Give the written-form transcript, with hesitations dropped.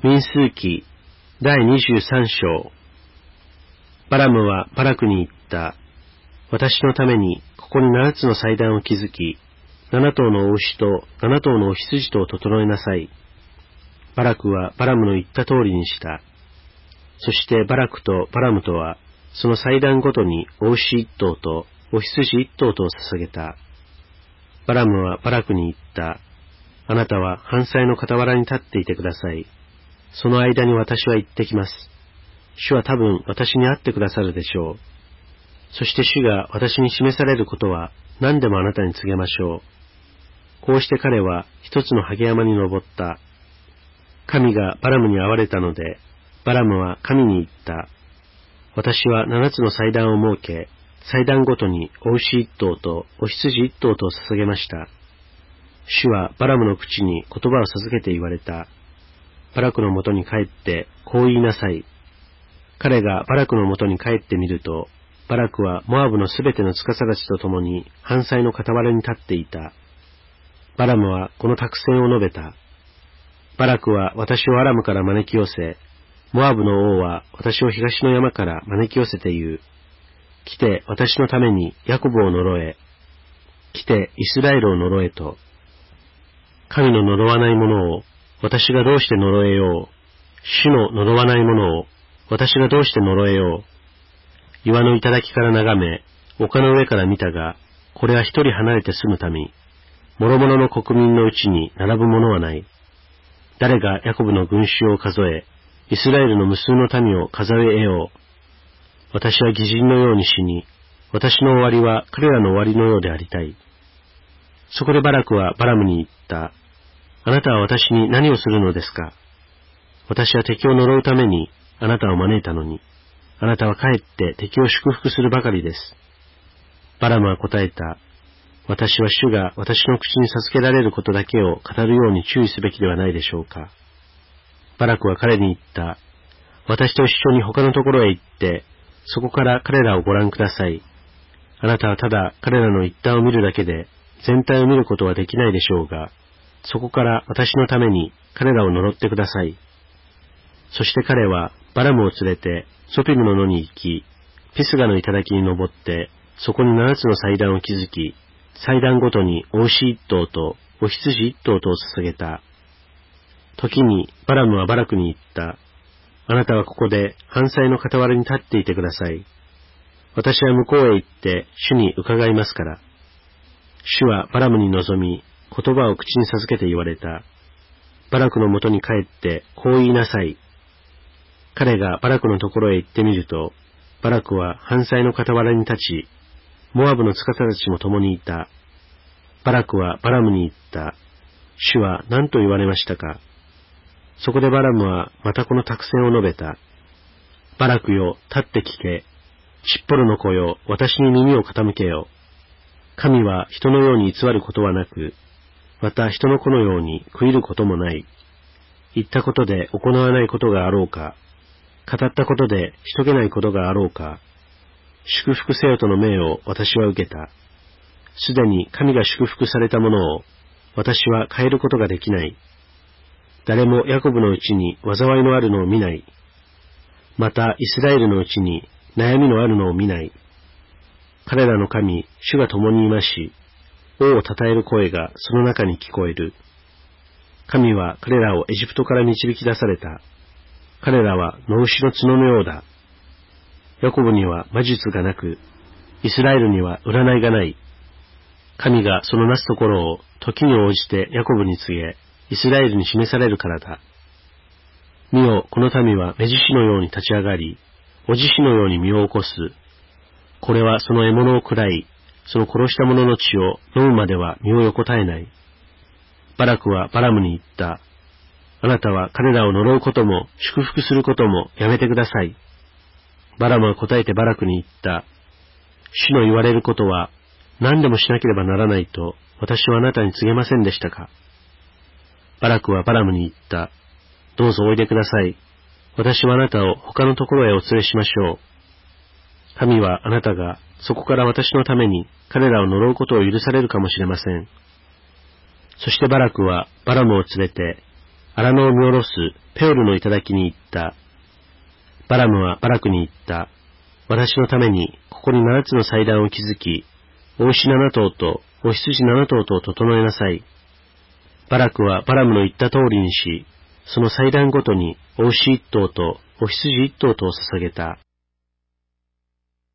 民数記第23章。バラムはバラクに言った。私のためにここに7つの祭壇を築き、7頭のお牛と7頭のお羊とを整えなさい。バラクはバラムの言った通りにした。そしてバラクとバラムとは、その祭壇ごとにお牛1頭とお羊1頭とを捧げた。バラムはバラクに言った。あなたは燔祭の傍らに立っていてください。その間に私は行ってきます。主は多分私に会ってくださるでしょう。そして主が私に示されることは何でもあなたに告げましょう。こうして彼は一つのハゲ山に登った。神がバラムに会われたので、バラムは神に言った。私は7つの祭壇を設け、祭壇ごとにお牛1頭とお羊1頭とを捧げました。主はバラムの口に言葉を授けて言われた。バラクのもとに帰ってこう言いなさい。彼がバラクのもとに帰ってみると、バラクはモアブのすべての司たちと共に燔祭の傍らに立っていた。バラムはこの託戦を述べた。バラクは私をアラムから招き寄せ、モアブの王は私を東の山から招き寄せて言う。来て私のためにヤコブを呪え。来てイスラエルを呪えと。神の呪わない者を私がどうして呪えよう。主の呪わない者を私がどうして呪えよう。岩の頂から眺め、丘の上から見たが、これは一人離れて住む民。諸々の国民のうちに並ぶ者はない。誰がヤコブの群衆を数え、イスラエルの無数の民を数えよう。私は義人のように死に、私の終わりは彼らの終わりのようでありたい。そこでバラクはバラムに言った。あなたは私に何をするのですか？私は敵を呪うためにあなたを招いたのに、あなたはかえって敵を祝福するばかりです。バラムは答えた。私は主が私の口に授けられることだけを語るように注意すべきではないでしょうか。バラクは彼に言った。私と一緒に他のところへ行って、そこから彼らをご覧ください。あなたはただ彼らの一端を見るだけで、全体を見ることはできないでしょうが、そこから私のために彼らを呪ってください。そして彼はバラムを連れてソピムの野に行き、ピスガの頂に登って、そこに7つの祭壇を築き、祭壇ごとにお牛1頭とお羊1頭とを捧げた。時にバラムはバラクに言った。あなたはここで燔祭の傍らに立っていてください。私は向こうへ行って主に伺いますから。主はバラムに臨み、言葉を口に授けて言われた。バラクのもとに帰ってこう言いなさい。彼がバラクのところへ行ってみると、バラクは燔祭の傍らに立ち、モアブの司たちも共にいた。バラクはバラムに言った。主は何と言われましたか？そこでバラムはまたこの託戦を述べた。バラクよ、立って聞け。しっぽろの子よ、私に耳を傾けよ。神は人のように偽ることはなく、また人の子のように悔いることもない。言ったことで行わないことがあろうか。語ったことでしとげないことがあろうか。祝福せよとの命を私は受けた。すでに神が祝福されたものを私は変えることができない。誰もヤコブのうちに災いのあるのを見ない。またイスラエルのうちに悩みのあるのを見ない。彼らの神、主が共にいまし、王を称える声がその中に聞こえる。神は彼らをエジプトから導き出された。彼らは野牛の角のようだ。ヤコブには魔術がなく、イスラエルには占いがない。神がそのなすところを時に応じてヤコブに告げ、イスラエルに示されるからだ。見よ、この民は目獅子のように立ち上がり、お獅子のように身を起こす。これはその獲物を食らい、その殺した者の血を飲むまでは身を横たえない。バラクはバラムに言った。あなたは彼らを呪うことも祝福することもやめてください。バラムは答えてバラクに言った。主の言われることは何でもしなければならないと私はあなたに告げませんでしたか？バラクはバラムに言った。どうぞおいでください。私はあなたを他のところへお連れしましょう。神はあなたがそこから私のために彼らを呪うことを許されるかもしれません。そしてバラクはバラムを連れて、 荒野を見下ろすペオルの頂に行った。バラムはバラクに言った。私のためにここに7つの祭壇を築き、お牛7頭とお羊7頭と整えなさい。バラクはバラムの言った通りにし、その祭壇ごとにお牛1頭とお羊1頭とを捧げた。